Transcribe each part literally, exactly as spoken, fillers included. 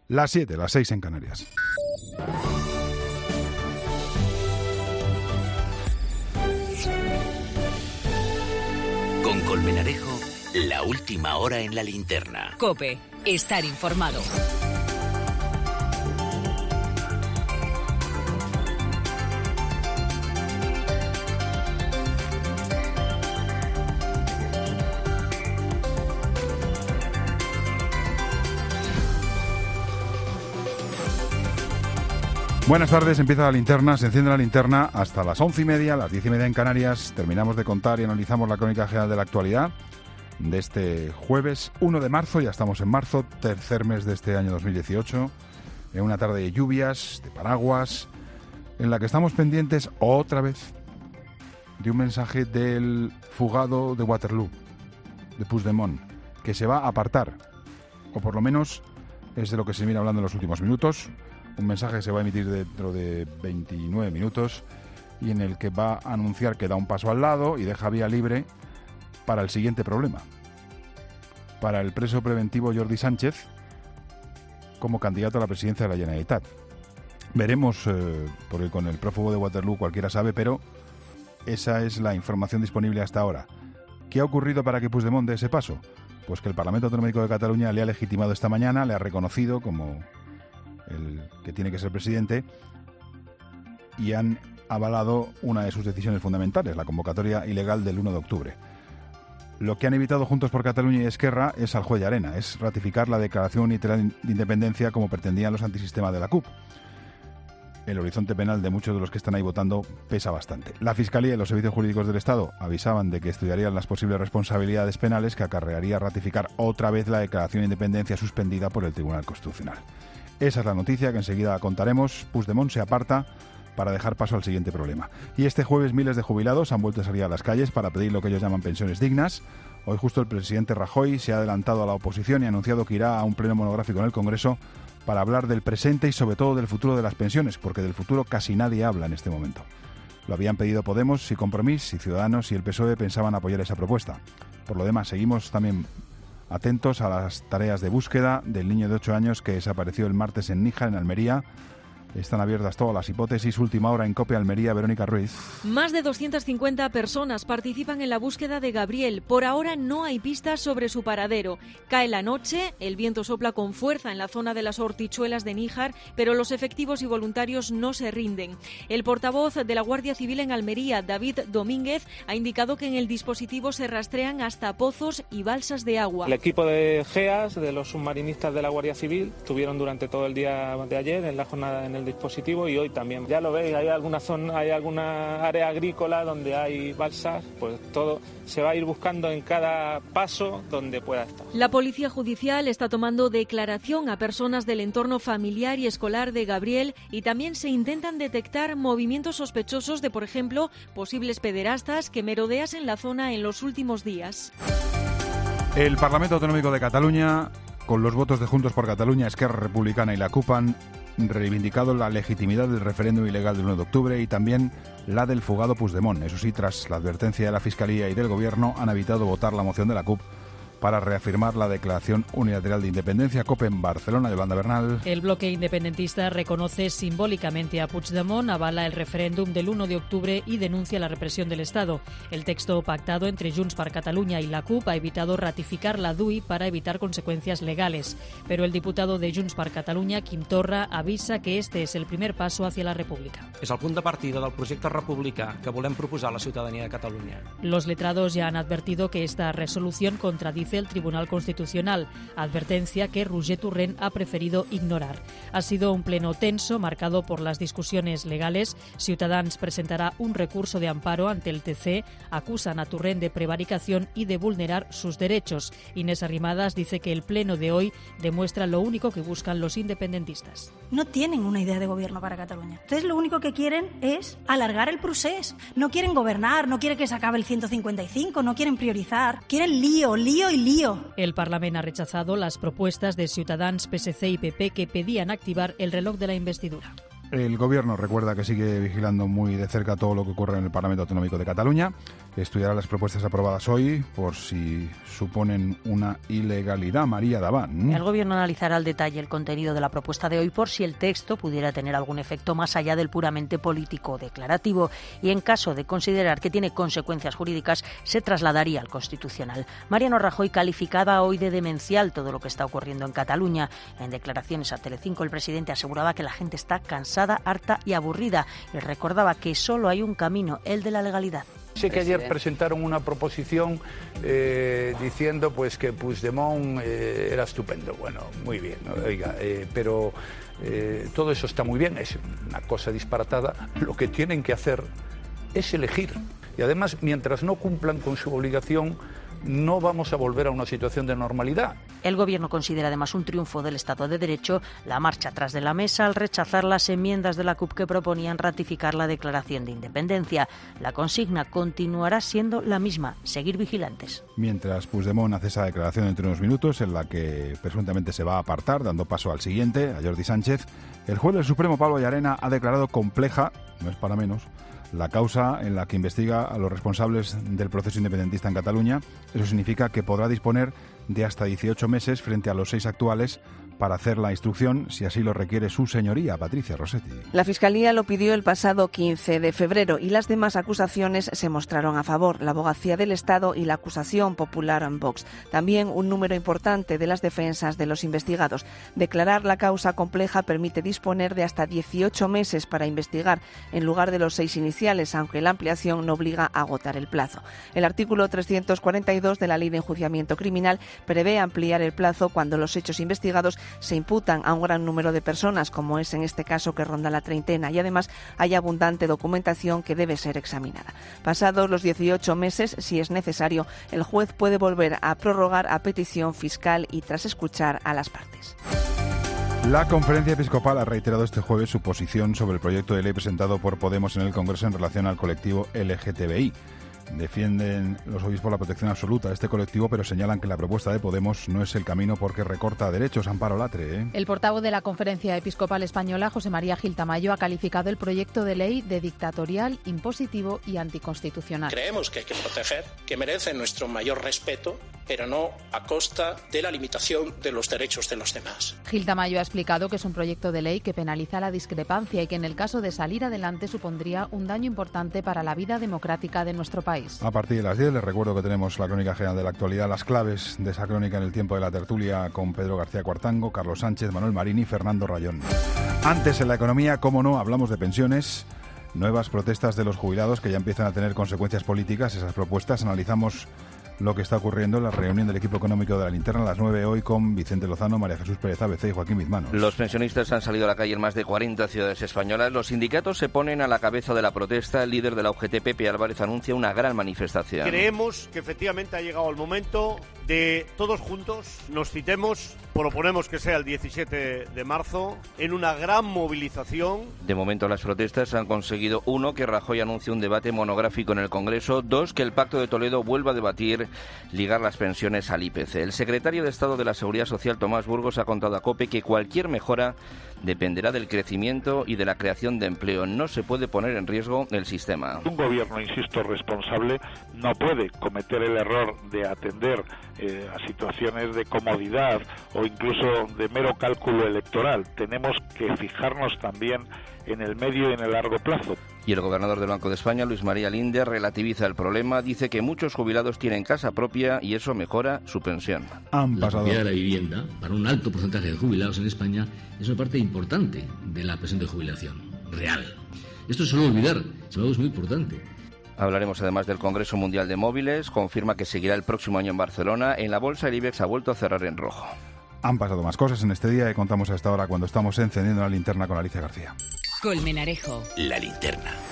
Las siete, las seis en Canarias. Con Colmenarejo, la última hora en la linterna. COPE, estar informado. Buenas tardes, empieza la linterna, se enciende la linterna hasta las once y media, las diez y media en Canarias. Terminamos de contar y analizamos la crónica general de la actualidad de este jueves uno de marzo, ya estamos en marzo, tercer mes de este año dos mil dieciocho, en una tarde de lluvias, de paraguas, en la que estamos pendientes otra vez de un mensaje del fugado de Waterloo, de Puigdemont, que se va a apartar, o por lo menos es de lo que se viene hablando en los últimos minutos. Un mensaje que se va a emitir dentro de veintinueve minutos y en el que va a anunciar que da un paso al lado y deja vía libre para el siguiente problema. Para el preso preventivo Jordi Sánchez como candidato a la presidencia de la Generalitat. Veremos, eh, porque con el prófugo de Waterloo cualquiera sabe, pero esa es la información disponible hasta ahora. ¿Qué ha ocurrido para que Puigdemont dé ese paso? Pues que el Parlamento Autonómico de Cataluña le ha legitimado esta mañana, le ha reconocido como el que tiene que ser presidente, y han avalado una de sus decisiones fundamentales, la convocatoria ilegal del uno de octubre. Lo que han evitado Juntos por Cataluña y Esquerra es al juez Llarena, es ratificar la declaración unilateral de independencia como pretendían los antisistemas de la C U P. El horizonte penal de muchos de los que están ahí votando pesa bastante. La Fiscalía y los servicios jurídicos del Estado avisaban de que estudiarían las posibles responsabilidades penales que acarrearía ratificar otra vez la declaración de independencia suspendida por el Tribunal Constitucional. Esa es la noticia que enseguida contaremos. Puigdemont se aparta para dejar paso al siguiente problema. Y este jueves miles de jubilados han vuelto a salir a las calles para pedir lo que ellos llaman pensiones dignas. Hoy justo el presidente Rajoy se ha adelantado a la oposición y ha anunciado que irá a un pleno monográfico en el Congreso para hablar del presente y sobre todo del futuro de las pensiones, porque del futuro casi nadie habla en este momento. Lo habían pedido Podemos y Compromís, y Ciudadanos y el P S O E pensaban apoyar esa propuesta. Por lo demás, seguimos también atentos a las tareas de búsqueda del niño de ocho años que desapareció el martes en Níjar, en Almería. Están abiertas todas las hipótesis. Última hora en COPE Almería, Verónica Ruiz. Más de doscientas cincuenta personas participan en la búsqueda de Gabriel. Por ahora no hay pistas sobre su paradero. Cae la noche, el viento sopla con fuerza en la zona de las Hortichuelas de Níjar, pero los efectivos y voluntarios no se rinden. El portavoz de la Guardia Civil en Almería, David Domínguez, ha indicado que en el dispositivo se rastrean hasta pozos y balsas de agua. El equipo de GEAS, de los submarinistas de la Guardia Civil, estuvieron durante todo el día de ayer en la jornada en el dispositivo y hoy también. Ya lo veis, hay alguna zona, hay alguna área agrícola donde hay balsas, pues todo se va a ir buscando en cada paso donde pueda estar. La Policía Judicial está tomando declaración a personas del entorno familiar y escolar de Gabriel y también se intentan detectar movimientos sospechosos de, por ejemplo, posibles pederastas que merodeas en la zona en los últimos días. El Parlamento Autonómico de Cataluña, con los votos de Juntos por Cataluña, Esquerra Republicana y la C U P, han reivindicado la legitimidad del referéndum ilegal del uno de octubre y también la del fugado Puigdemont. Eso sí, tras la advertencia de la Fiscalía y del Gobierno, han evitado votar la moción de la C U P para reafirmar la declaración unilateral de independencia. COPE en Barcelona, Yolanda Bernal. El bloque independentista reconoce simbólicamente a Puigdemont, avala el referéndum del uno de octubre y denuncia la represión del Estado. El texto pactado entre Junts per Catalunya y la C U P ha evitado ratificar la D U I para evitar consecuencias legales. Pero el diputado de Junts per Catalunya, Quim Torra, avisa que este es el primer paso hacia la República. És el punt de partida del projecte republicà que volem proposar a la ciutadania de Catalunya. Los letrados ya han advertido que esta resolución contradice el Tribunal Constitucional, advertencia que Roger Torrent ha preferido ignorar. Ha sido un pleno tenso, marcado por las discusiones legales. Ciutadans presentará un recurso de amparo ante el T C, acusan a Torrent de prevaricación y de vulnerar sus derechos. Inés Arrimadas dice que el pleno de hoy demuestra lo único que buscan los independentistas. No tienen una idea de gobierno para Cataluña. Entonces lo único que quieren es alargar el procés. No quieren gobernar, no quieren que se acabe el ciento cincuenta y cinco, no quieren priorizar. Quieren lío, lío y lío. El Parlamento ha rechazado las propuestas de Ciutadans, P S C y P P que pedían activar el reloj de la investidura. El Gobierno recuerda que sigue vigilando muy de cerca todo lo que ocurre en el Parlamento Autonómico de Cataluña, que estudiará las propuestas aprobadas hoy por si suponen una ilegalidad. María Daván. El Gobierno analizará al detalle el contenido de la propuesta de hoy por si el texto pudiera tener algún efecto más allá del puramente político declarativo y en caso de considerar que tiene consecuencias jurídicas se trasladaría al Constitucional. Mariano Rajoy calificaba hoy de demencial todo lo que está ocurriendo en Cataluña. En declaraciones a Telecinco el presidente aseguraba que la gente está cansada, harta y aburrida y recordaba que solo hay un camino, el de la legalidad. Sé que ayer presentaron una proposición eh, diciendo pues que Puigdemont eh, era estupendo. Bueno, muy bien, oiga, eh, pero eh, todo eso está muy bien, es una cosa disparatada. Lo que tienen que hacer es elegir. Y además, mientras no cumplan con su obligación, no vamos a volver a una situación de normalidad. El Gobierno considera además un triunfo del Estado de Derecho la marcha atrás de la mesa al rechazar las enmiendas de la C U P que proponían ratificar la declaración de independencia. La consigna continuará siendo la misma, seguir vigilantes. Mientras Puigdemont hace esa declaración entre unos minutos en la que presuntamente se va a apartar, dando paso al siguiente, a Jordi Sánchez, el juez del Supremo, Pablo Llarena, ha declarado compleja, no es para menos, la causa en la que investiga a los responsables del proceso independentista en Cataluña. Eso significa que podrá disponer de hasta dieciocho meses frente a los seis actuales para hacer la instrucción, si así lo requiere su señoría, Patricia Rossetti. La Fiscalía lo pidió el pasado quince de febrero y las demás acusaciones se mostraron a favor, la Abogacía del Estado y la acusación popular en Vox. También un número importante de las defensas de los investigados. Declarar la causa compleja permite disponer de hasta dieciocho meses para investigar, en lugar de los seis iniciales, aunque la ampliación no obliga a agotar el plazo. El artículo trescientos cuarenta y dos de la Ley de Enjuiciamiento Criminal prevé ampliar el plazo cuando los hechos investigados se imputan a un gran número de personas, como es en este caso que ronda la treintena, y además hay abundante documentación que debe ser examinada. Pasados los dieciocho meses, si es necesario, el juez puede volver a prorrogar a petición fiscal y tras escuchar a las partes. La Conferencia Episcopal ha reiterado este jueves su posición sobre el proyecto de ley presentado por Podemos en el Congreso en relación al colectivo L G T B I. Defienden los obispos la protección absoluta de este colectivo, pero señalan que la propuesta de Podemos no es el camino porque recorta derechos. Amparo Latre, ¿eh? El portavoz de la Conferencia Episcopal Española, José María Gil Tamayo, ha calificado el proyecto de ley de dictatorial, impositivo y anticonstitucional. Creemos que hay que proteger, que merece nuestro mayor respeto, pero no a costa de la limitación de los derechos de los demás. Gil Tamayo ha explicado que es un proyecto de ley que penaliza la discrepancia y que en el caso de salir adelante supondría un daño importante para la vida democrática de nuestro país. A partir de las diez les recuerdo que tenemos la crónica general de la actualidad, las claves de esa crónica en el tiempo de la tertulia con Pedro García Cuartango, Carlos Sánchez, Manuel Marín y Fernando Rayón. Antes en la economía, cómo no, hablamos de pensiones, nuevas protestas de los jubilados que ya empiezan a tener consecuencias políticas. Esas propuestas, analizamos lo que está ocurriendo en la reunión del equipo económico de la Linterna a las nueve hoy con Vicente Lozano, María Jesús Pérez A B C y Joaquín Bizmanos. Los pensionistas han salido a la calle en más de cuarenta ciudades españolas. Los sindicatos se ponen a la cabeza de la protesta. El líder de la U G T, Pepe Álvarez, anuncia una gran manifestación. Creemos que efectivamente ha llegado el momento de todos juntos nos citemos, proponemos que sea el diecisiete de marzo, en una gran movilización. De momento las protestas han conseguido, uno, que Rajoy anuncie un debate monográfico en el Congreso, dos, que el Pacto de Toledo vuelva a debatir ligar las pensiones al I P C. El secretario de Estado de la Seguridad Social, Tomás Burgos, ha contado a COPE que cualquier mejora dependerá del crecimiento y de la creación de empleo. No se puede poner en riesgo el sistema. Un gobierno, insisto, responsable no puede cometer el error de atender eh, a situaciones de comodidad o incluso de mero cálculo electoral. Tenemos que fijarnos también en el medio y en el largo plazo. Y el gobernador del Banco de España, Luis María Linde, relativiza el problema. Dice que muchos jubilados tienen casa propia y eso mejora su pensión. Han pasado. La propiedad de la vivienda, para un alto porcentaje de jubilados en España, es una parte importante de la pensión de jubilación real. Esto se suele olvidar, es algo muy importante. Hablaremos además del Congreso Mundial de Móviles. Confirma que seguirá el próximo año en Barcelona. En la bolsa, el IBEX ha vuelto a cerrar en rojo. Han pasado más cosas en este día y contamos a esta hora cuando estamos encendiendo la linterna con Alicia García. Colmenarejo. La linterna.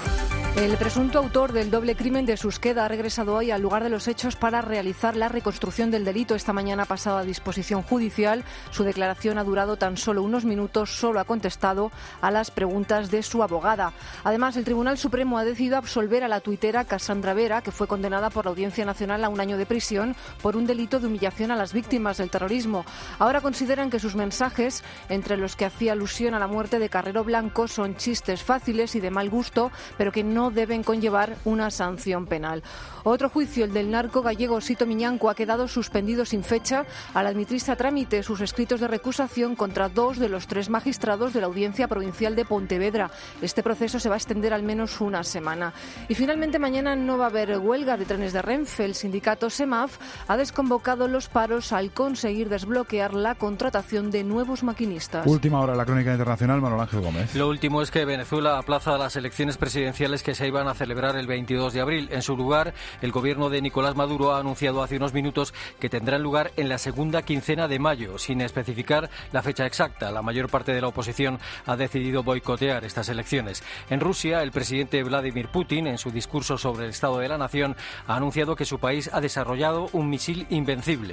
El presunto autor del doble crimen de Susqueda ha regresado hoy al lugar de los hechos para realizar la reconstrucción del delito. Esta mañana ha pasado a disposición judicial. Su declaración ha durado tan solo unos minutos, solo ha contestado a las preguntas de su abogada. Además, el Tribunal Supremo ha decidido absolver a la tuitera Cassandra Vera, que fue condenada por la Audiencia Nacional a un año de prisión por un delito de humillación a las víctimas del terrorismo. Ahora consideran que sus mensajes, entre los que hacía alusión a la muerte de Carrero Blanco, son chistes fáciles y de mal gusto, pero que no deben conllevar una sanción penal. Otro juicio, el del narco gallego Sito Miñanco, ha quedado suspendido sin fecha al admitirse a trámite sus escritos de recusación contra dos de los tres magistrados de la Audiencia Provincial de Pontevedra. Este proceso se va a extender al menos una semana. Y finalmente mañana no va a haber huelga de trenes de Renfe. El sindicato SEMAF ha desconvocado los paros al conseguir desbloquear la contratación de nuevos maquinistas. Última hora, la crónica internacional, Manuel Ángel Gómez. Lo último es que Venezuela aplaza las elecciones presidenciales que se iban a celebrar el veintidós de abril. En su lugar, el gobierno de Nicolás Maduro ha anunciado hace unos minutos que tendrán lugar en la segunda quincena de mayo, sin especificar la fecha exacta. La mayor parte de la oposición ha decidido boicotear estas elecciones. En Rusia, el presidente Vladimir Putin, en su discurso sobre el estado de la nación, ha anunciado que su país ha desarrollado un misil invencible.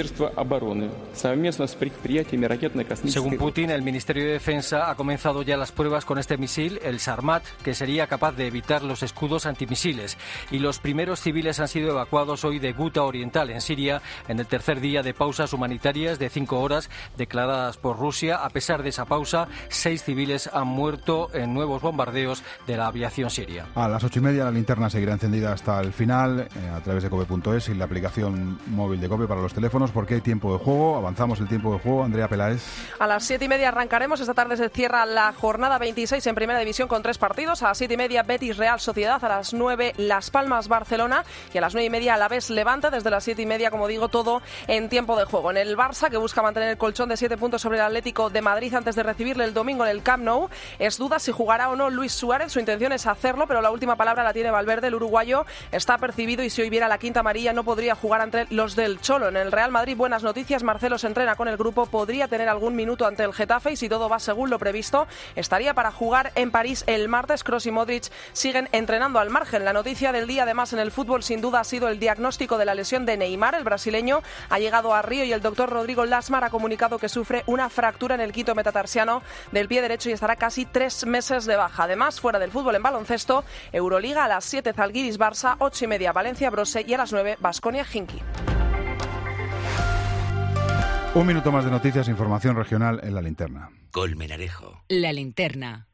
Según Putin, el Ministerio de Defensa ha comenzado ya las pruebas con este misil, el Sarmat, que sería capaz de evitar los escudos antimisiles. Y los primeros civiles han sido evacuados hoy de Guta Oriental, en Siria, en el tercer día de pausas humanitarias de cinco horas declaradas por Rusia. A pesar de esa pausa, seis civiles han muerto en nuevos bombardeos de la aviación siria. A las ocho y media la linterna seguirá encendida hasta el final eh, a través de cope punto es y la aplicación móvil de COPE para los teléfonos, porque hay tiempo de juego. Avanzamos el tiempo de juego. Andrea Peláez. A las siete y media arrancaremos. Esta tarde se cierra la jornada veintiséis en Primera División con tres partidos. A las siete y media Betis Real Sociedad, a las nueve Las Palmas Barcelona y a las nueve y media Alavés Levante. Desde las siete y media, como digo, todo en tiempo de juego. En el Barça, que busca mantener el colchón de siete puntos sobre el Atlético de Madrid antes de recibirle el domingo en el Camp Nou, es duda si jugará o no Luis Suárez. Su intención es hacerlo, pero la última palabra la tiene Valverde. El uruguayo está percibido y si hoy viera la quinta amarilla no podría jugar ante los del Cholo. En el Real Madrid, buenas noticias. Marcelo se entrena con el grupo, podría tener algún minuto ante el Getafe y si todo va según lo previsto, estaría para jugar en París el martes. Kroos y Modric siguen entrenando al margen. La noticia del día, además, en el fútbol sin duda ha sido el diagnóstico de la lesión de Neymar. El brasileño ha llegado a Río y el doctor Rodrigo Lasmar ha comunicado que sufre una fractura en el quito metatarsiano del pie derecho y estará casi tres meses de baja. Además, fuera del fútbol en baloncesto, Euroliga a las siete Zalgiris Barça, ocho y media Valencia Brose y a las nueve Baskonia Hinky. Un minuto más de noticias, información regional en la linterna. Colmenarejo. La linterna.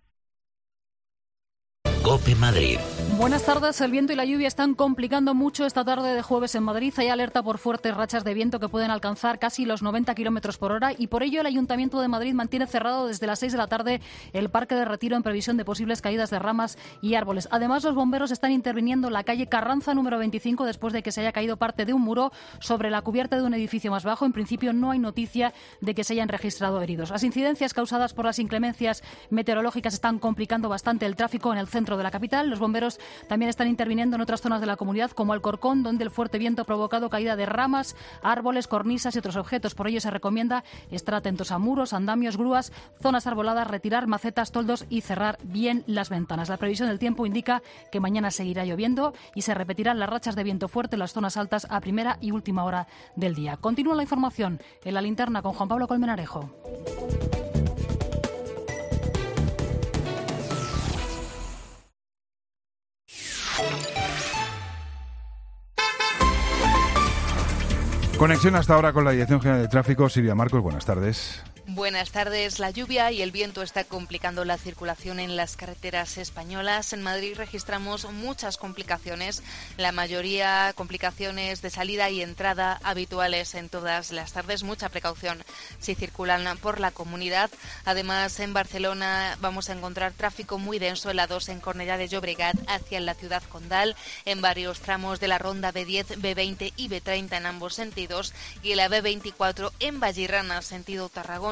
COPE Madrid. Buenas tardes. El viento y la lluvia están complicando mucho esta tarde de jueves en Madrid. Hay alerta por fuertes rachas de viento que pueden alcanzar casi los noventa kilómetros por hora y por ello el Ayuntamiento de Madrid mantiene cerrado desde las seis de la tarde el Parque de Retiro en previsión de posibles caídas de ramas y árboles. Además, los bomberos están interviniendo en la calle Carranza número veinticinco después de que se haya caído parte de un muro sobre la cubierta de un edificio más bajo. En principio no hay noticia de que se hayan registrado heridos. Las incidencias causadas por las inclemencias meteorológicas están complicando bastante el tráfico en el centro de la capital. Los bomberos también están interviniendo en otras zonas de la comunidad, como Alcorcón, donde el fuerte viento ha provocado caída de ramas, árboles, cornisas y otros objetos. Por ello se recomienda estar atentos a muros, andamios, grúas, zonas arboladas, retirar macetas, toldos y cerrar bien las ventanas. La previsión del tiempo indica que mañana seguirá lloviendo y se repetirán las rachas de viento fuerte en las zonas altas a primera y última hora del día. Continúa la información en la linterna con Juan Pablo Colmenarejo. Conexión hasta ahora con la Dirección General de Tráfico. Silvia Marcos, buenas tardes. Buenas tardes. La lluvia y el viento está complicando la circulación en las carreteras españolas. En Madrid registramos muchas complicaciones, la mayoría complicaciones de salida y entrada habituales en todas las tardes. Mucha precaución si circulan por la comunidad. Además, en Barcelona vamos a encontrar tráfico muy denso en la dos en Cornellà de Llobregat hacia la ciudad condal, en varios tramos de la ronda B diez, B veinte y B treinta en ambos sentidos y en la B veinticuatro en Vallirana, sentido Tarragona.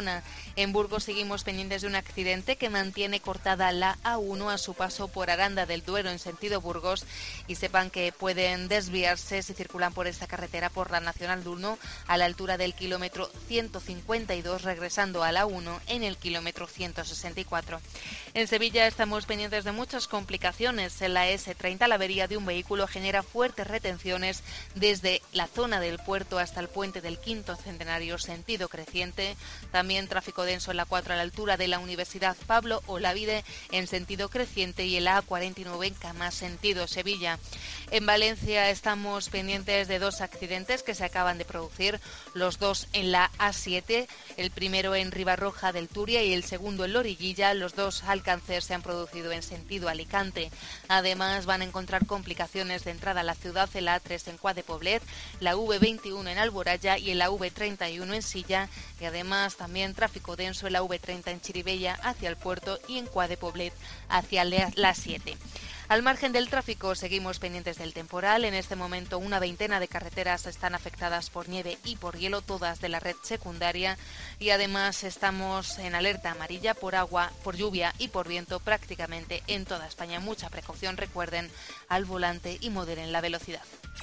Barcelona. En Burgos seguimos pendientes de un accidente que mantiene cortada la A uno a su paso por Aranda del Duero en sentido Burgos, y sepan que pueden desviarse si circulan por esta carretera por la Nacional uno a la altura del kilómetro ciento cincuenta y dos, regresando a la uno en el kilómetro ciento sesenta y cuatro. En Sevilla estamos pendientes de muchas complicaciones. En la ese treinta la avería de un vehículo genera fuertes retenciones desde la zona del puerto hasta el puente del Quinto Centenario sentido creciente. También tráfico denso en la cuatro a la altura de la Universidad Pablo Olavide en sentido creciente y en la A cuarenta y nueve en Camas sentido Sevilla. En Valencia estamos pendientes de dos accidentes que se acaban de producir, los dos en la A siete, el primero en Ribarroja del Turia y el segundo en Loriguilla. Los dos alcances se han producido en sentido Alicante. Además van a encontrar complicaciones de entrada a la ciudad en la A tres en Cuá de Poblet, la U veintiuno en Alboraya y en la U treinta y uno en Silla, y además también tráfico denso en la U treinta en Chirivella hacia el puerto y en Cuá de Poblet hacia la siete. Al margen del tráfico, seguimos pendientes del temporal. En este momento, una veintena de carreteras están afectadas por nieve y por hielo, todas de la red secundaria. Y además estamos en alerta amarilla por agua, por lluvia y por viento prácticamente en toda España. Mucha precaución, recuerden, al volante y moderen la velocidad.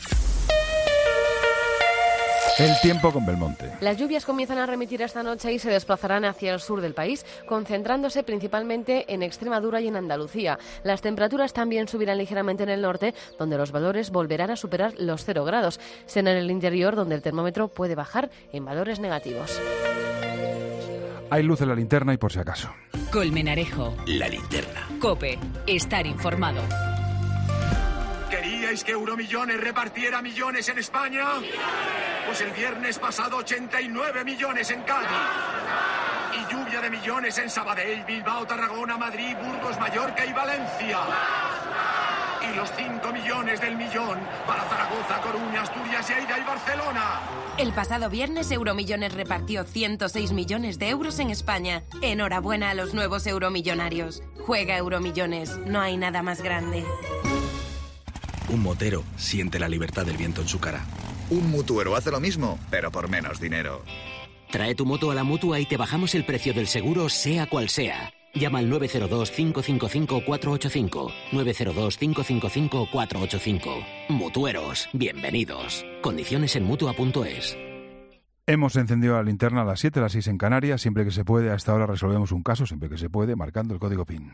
El tiempo con Belmonte. Las lluvias comienzan a remitir esta noche y se desplazarán hacia el sur del país, concentrándose principalmente en Extremadura y en Andalucía. Las temperaturas también subirán ligeramente en el norte, donde los valores volverán a superar los cero grados. Será en el interior donde el termómetro puede bajar en valores negativos. Hay luz en la linterna y por si acaso. Colmenarejo. La linterna. COPE. Estar informado. ¿Queríais que Euromillones repartiera millones en España? Pues el viernes pasado ochenta y nueve millones en Cádiz. Y lluvia de millones en Sabadell, Bilbao, Tarragona, Madrid, Burgos, Mallorca y Valencia. Y los cinco millones del millón para Zaragoza, Coruña, Asturias, Lleida y Barcelona. El pasado viernes Euromillones repartió ciento seis millones de euros en España. Enhorabuena a los nuevos euromillonarios. Juega Euromillones, no hay nada más grande. Un motero siente la libertad del viento en su cara. Un mutuero hace lo mismo, pero por menos dinero. Trae tu moto a la Mutua y te bajamos el precio del seguro, sea cual sea. Llama al nueve cero dos, cinco cinco cinco, cuatro ocho cinco. nueve cero dos, cinco cinco cinco, cuatro ocho cinco. Mutueros, bienvenidos. Condiciones en mutua punto es. Hemos encendido la linterna a las siete, a las seis en Canarias. Siempre que se puede, hasta ahora resolvemos un caso, siempre que se puede, marcando el código P I N.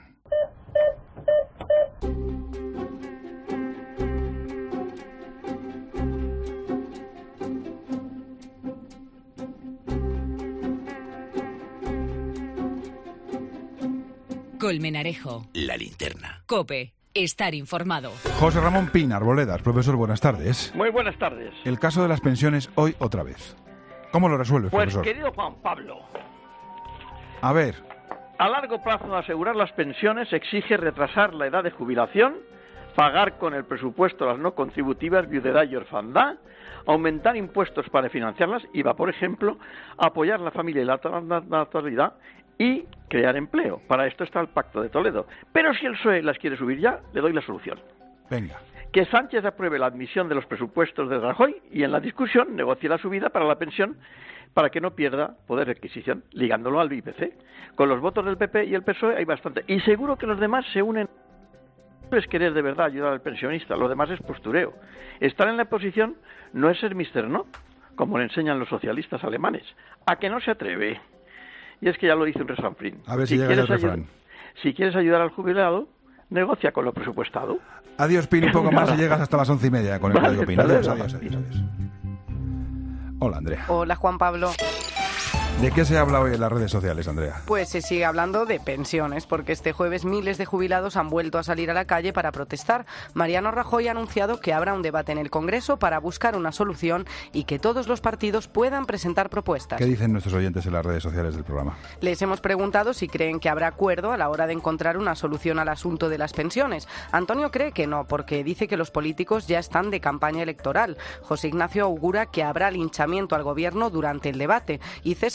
Colmenarejo. La linterna. COPE. Estar informado. José Ramón Pina, Arboledas. Profesor, buenas tardes. Muy buenas tardes. El caso de las pensiones hoy otra vez. ¿Cómo lo resuelves, pues, profesor? Pues, querido Juan Pablo. A ver. A largo plazo, asegurar las pensiones exige retrasar la edad de jubilación, pagar con el presupuesto las no contributivas, viudedad y orfandad, aumentar impuestos para financiarlas, I V A, por ejemplo, apoyar la familia y la natalidad y crear empleo. Para esto está el Pacto de Toledo. Pero si el P S O E las quiere subir ya, le doy la solución. Venga. Que Sánchez apruebe la admisión de los presupuestos de Rajoy y en la discusión negocie la subida para la pensión para que no pierda poder de adquisición, ligándolo al I P C. Con los votos del P P y el P S O E hay bastante. Y seguro que los demás se unen. No es querer de verdad ayudar al pensionista, lo demás es postureo. Estar en la oposición no es ser mister No, como le enseñan los socialistas alemanes. ¿A que no se atreve? Y es que ya lo dice un refrán. A ver si, si llega el refrán. Si quieres ayudar al jubilado, negocia con lo presupuestado. Adiós, Pin, un poco más y llegas hasta las once y media con el vale, código Pin. Adiós, adiós, adiós, adiós. Hola, Andrea. Hola, Juan Pablo. ¿De qué se habla hoy en las redes sociales, Andrea? Pues se sigue hablando de pensiones, porque este jueves miles de jubilados han vuelto a salir a la calle para protestar. Mariano Rajoy ha anunciado que habrá un debate en el Congreso para buscar una solución y que todos los partidos puedan presentar propuestas. ¿Qué dicen nuestros oyentes en las redes sociales del programa? Les hemos preguntado si creen que habrá acuerdo a la hora de encontrar una solución al asunto de las pensiones. Antonio cree que no, porque dice que los políticos ya están de campaña electoral. José Ignacio augura que habrá linchamiento al gobierno durante el debate. Y César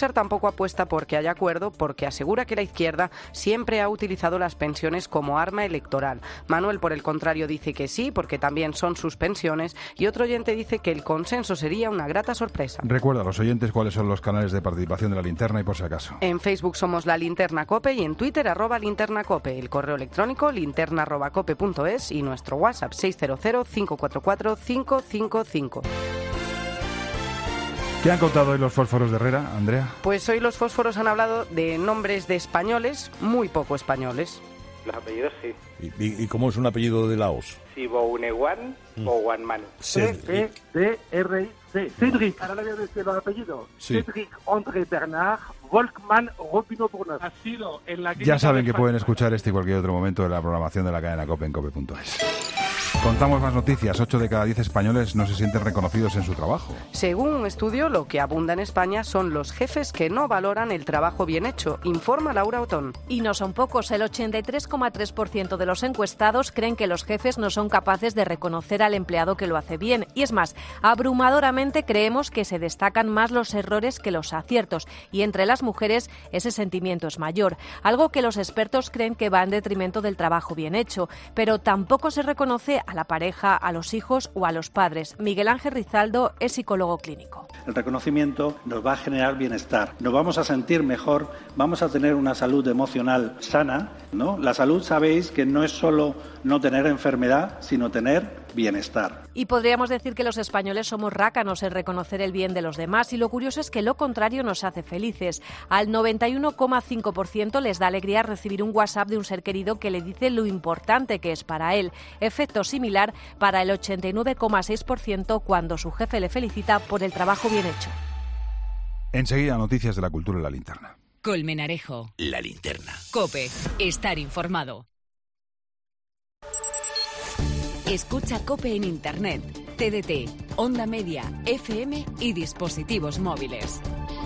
Cuixart tampoco apuesta porque haya acuerdo, porque asegura que la izquierda siempre ha utilizado las pensiones como arma electoral. Manuel, por el contrario, dice que sí, porque también son sus pensiones, y otro oyente dice que el consenso sería una grata sorpresa. Recuerda a los oyentes cuáles son los canales de participación de La Linterna y por si acaso. En Facebook somos La Linterna Cope y en Twitter arroba Linterna Cope, el correo electrónico linterna arroba cope punto es y nuestro WhatsApp seis cero cero, cinco cuatro cuatro, cinco cinco cinco. ¿Qué han contado hoy los fósforos de Herrera, Andrea? Pues hoy los fósforos han hablado de nombres de españoles muy poco españoles. Los apellidos sí. ¿Y, y cómo es un apellido de Laos? Sibounewan mm. o Wanman. C E D R I C. Cédric. Ahora le voy a decir los apellidos. Sí. Cédric André Bernard Volkmann Robino Brunner. Ha sido en la Ya saben que pueden escuchar este y cualquier otro momento de la programación de la cadena COPE en cope punto es. Contamos más noticias. Ocho de cada diez españoles no se sienten reconocidos en su trabajo. Según un estudio, lo que abunda en España son los jefes que no valoran el trabajo bien hecho, informa Laura Otón. Y no son pocos. El ochenta y tres coma tres por ciento de los encuestados creen que los jefes no son capaces de reconocer al empleado que lo hace bien. Y es más, abrumadoramente creemos que se destacan más los errores que los aciertos. Y entre las mujeres ese sentimiento es mayor. Algo que los expertos creen que va en detrimento del trabajo bien hecho. Pero tampoco se reconoce a la pareja, a los hijos o a los padres. Miguel Ángel Rizaldo es psicólogo clínico. El reconocimiento nos va a generar bienestar, nos vamos a sentir mejor, vamos a tener una salud emocional sana, ¿no? La salud, sabéis que no es solo no tener enfermedad, sino tener bienestar. Y podríamos decir que los españoles somos rácanos en reconocer el bien de los demás, y lo curioso es que lo contrario nos hace felices. Al noventa y uno coma cinco por ciento les da alegría recibir un WhatsApp de un ser querido que le dice lo importante que es para él. Efecto similar para el ochenta y nueve coma seis por ciento cuando su jefe le felicita por el trabajo bien hecho. Enseguida, noticias de la cultura en La Linterna. Colmenarejo. La Linterna. COPE. Estar informado. Escucha COPE en Internet, T D T, Onda Media, F M y dispositivos móviles.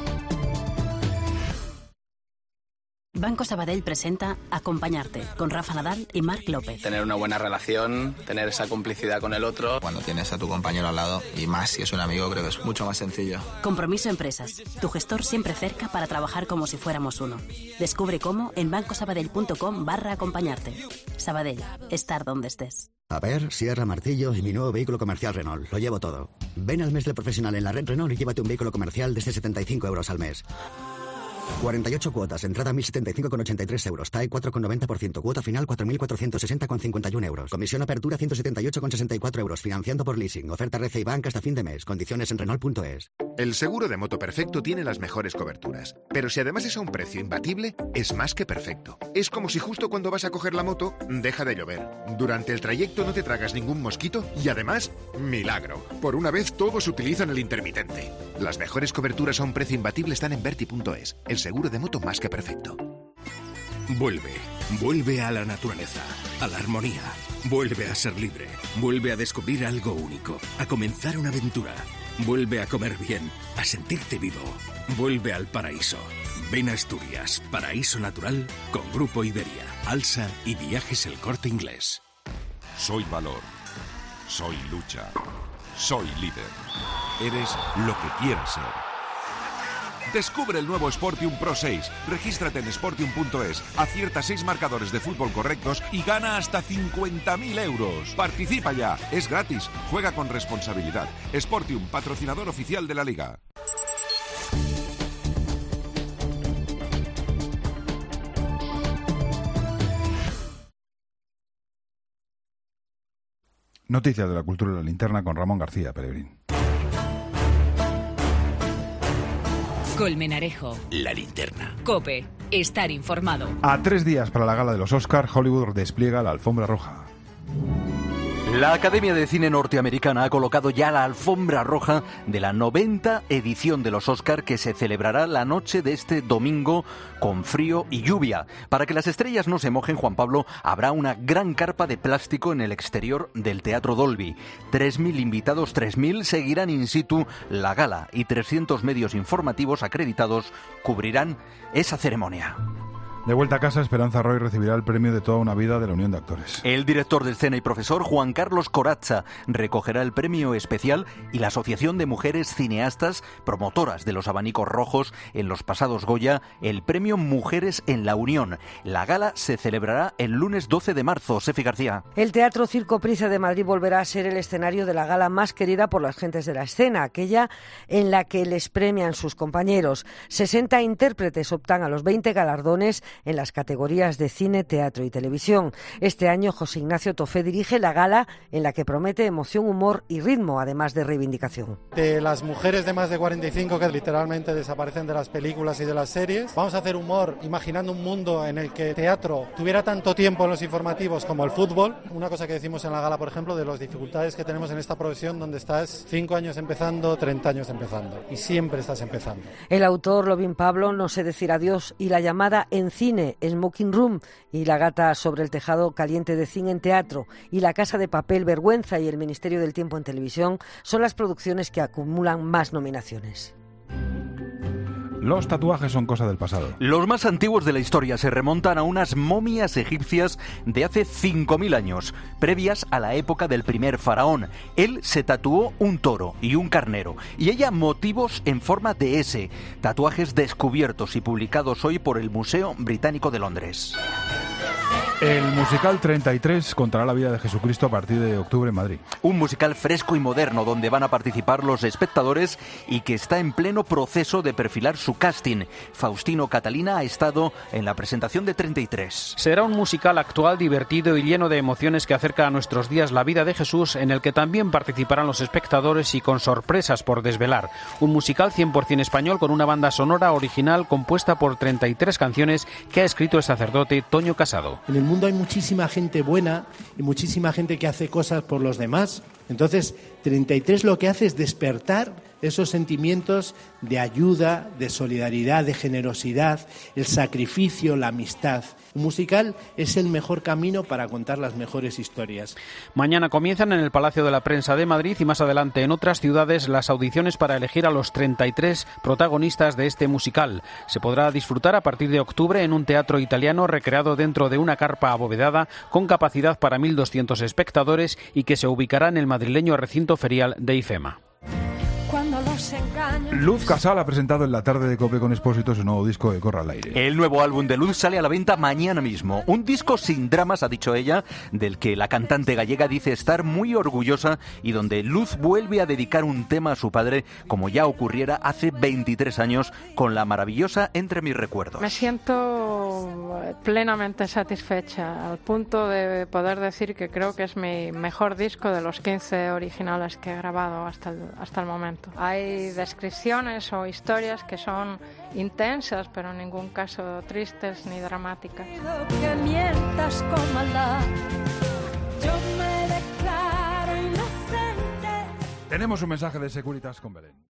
Banco Sabadell presenta Acompañarte, con Rafa Nadal y Marc López. Tener una buena relación, tener esa complicidad con el otro. Cuando tienes a tu compañero al lado, y más si es un amigo, creo que es mucho más sencillo. Compromiso Empresas, tu gestor siempre cerca para trabajar como si fuéramos uno. Descubre cómo en bancosabadell.com barra acompañarte. Sabadell, estar donde estés. A ver, sierra, martillo y mi nuevo vehículo comercial Renault. Lo llevo todo. Ven al mes del profesional en la red Renault y llévate un vehículo comercial desde setenta y cinco euros al mes. cuarenta y ocho cuotas, entrada mil setenta y cinco con ochenta y tres euros, T A E cuatro coma noventa por ciento, cuota final cuatro mil cuatrocientos sesenta con cincuenta y uno euros. Comisión apertura ciento setenta y ocho con sesenta y cuatro euros, financiando por leasing. Oferta R C I Bank hasta fin de mes. Condiciones en Renault punto es. El seguro de moto perfecto tiene las mejores coberturas, pero si además es a un precio imbatible, es más que perfecto. Es como si justo cuando vas a coger la moto, deja de llover. Durante el trayecto no te tragas ningún mosquito y además, milagro. Por una vez todos utilizan el intermitente. Las mejores coberturas a un precio imbatible están en Verti punto es. El seguro de moto más que perfecto. Vuelve, vuelve a la naturaleza, a la armonía. Vuelve a ser libre, vuelve a descubrir algo único, a comenzar una aventura. Vuelve a comer bien, a sentirte vivo. Vuelve al paraíso. Ven a Asturias, paraíso natural, con Grupo Iberia, Alsa y Viajes El Corte Inglés. Soy valor, soy lucha, soy líder. Eres lo que quieras ser. Descubre el nuevo Sportium Pro seis. Regístrate en Sportium punto es, acierta seis marcadores de fútbol correctos y gana hasta cincuenta mil euros. Participa ya, es gratis, juega con responsabilidad. Sportium, patrocinador oficial de la Liga. Noticias de la cultura de La Linterna con Ramón García Peregrín. Colmenarejo. La Linterna. COPE. Estar informado. A tres días para la gala de los Oscar, Hollywood despliega la alfombra roja. La Academia de Cine norteamericana ha colocado ya la alfombra roja de la noventa edición de los Oscar, que se celebrará la noche de este domingo con frío y lluvia. Para que las estrellas no se mojen, Juan Pablo, habrá una gran carpa de plástico en el exterior del Teatro Dolby. tres mil invitados, tres mil seguirán in situ la gala y trescientos medios informativos acreditados cubrirán esa ceremonia. De vuelta a casa, Esperanza Roy recibirá el premio de toda una vida de la Unión de Actores. El director de escena y profesor Juan Carlos Corazza recogerá el premio especial y la Asociación de Mujeres Cineastas, promotoras de los abanicos rojos en los pasados Goya, el premio Mujeres en la Unión. La gala se celebrará el lunes doce de marzo. Sefi García. El Teatro Circo Price de Madrid volverá a ser el escenario de la gala más querida por las gentes de la escena, aquella en la que les premian sus compañeros. sesenta intérpretes optan a los veinte galardones en las categorías de cine, teatro y televisión. Este año José Ignacio Tofé dirige la gala en la que promete emoción, humor y ritmo, además de reivindicación. De las mujeres de más de cuarenta y cinco que literalmente desaparecen de las películas y de las series, vamos a hacer humor imaginando un mundo en el que el teatro tuviera tanto tiempo en los informativos como el fútbol. Una cosa que decimos en la gala, por ejemplo, de las dificultades que tenemos en esta profesión donde estás cinco años empezando, treinta años empezando y siempre estás empezando. El autor Lovín Pablo, No sé decir adiós y La llamada en cine, Smoking Room y La gata sobre el tejado caliente de Cine en teatro y La casa de papel, Vergüenza y El Ministerio del Tiempo en televisión son las producciones que acumulan más nominaciones. Los tatuajes son cosa del pasado. Los más antiguos de la historia se remontan a unas momias egipcias de hace cinco mil años, previas a la época del primer faraón. Él se tatuó un toro y un carnero, y ella motivos en forma de S, tatuajes descubiertos y publicados hoy por el Museo Británico de Londres. El musical treinta y tres contará la vida de Jesucristo a partir de octubre en Madrid. Un musical fresco y moderno donde van a participar los espectadores y que está en pleno proceso de perfilar su casting. Faustino Catalina ha estado en la presentación de treinta y tres. Será un musical actual, divertido y lleno de emociones que acerca a nuestros días la vida de Jesús, en el que también participarán los espectadores y con sorpresas por desvelar. Un musical cien por ciento español con una banda sonora original compuesta por treinta y tres canciones que ha escrito el sacerdote Toño Casado. En el mundo hay muchísima gente buena y muchísima gente que hace cosas por los demás. Entonces, treinta y tres lo que hace es despertar esos sentimientos de ayuda, de solidaridad, de generosidad, el sacrificio, la amistad. Un musical es el mejor camino para contar las mejores historias. Mañana comienzan en el Palacio de la Prensa de Madrid y más adelante en otras ciudades las audiciones para elegir a los treinta y tres protagonistas de este musical. Se podrá disfrutar a partir de octubre en un teatro italiano recreado dentro de una carpa abovedada con capacidad para mil doscientos espectadores y que se ubicará en el madrileño recinto ferial de IFEMA. Luz Casal ha presentado en la tarde de COPE con Expósito su nuevo disco de Corra al aire. El nuevo álbum de Luz sale a la venta mañana mismo. Un disco sin dramas, ha dicho ella, del que la cantante gallega dice estar muy orgullosa y donde Luz vuelve a dedicar un tema a su padre, como ya ocurriera hace veintitrés años con la maravillosa Entre mis recuerdos. Me siento plenamente satisfecha, al punto de poder decir que creo que es mi mejor disco de los quince originales que he grabado hasta el, hasta el momento. Hay descripciones o historias que son intensas, pero en ningún caso tristes ni dramáticas. Que mientas con maldad, yo me declaro inocente. Tenemos un mensaje de Securitas con Belén.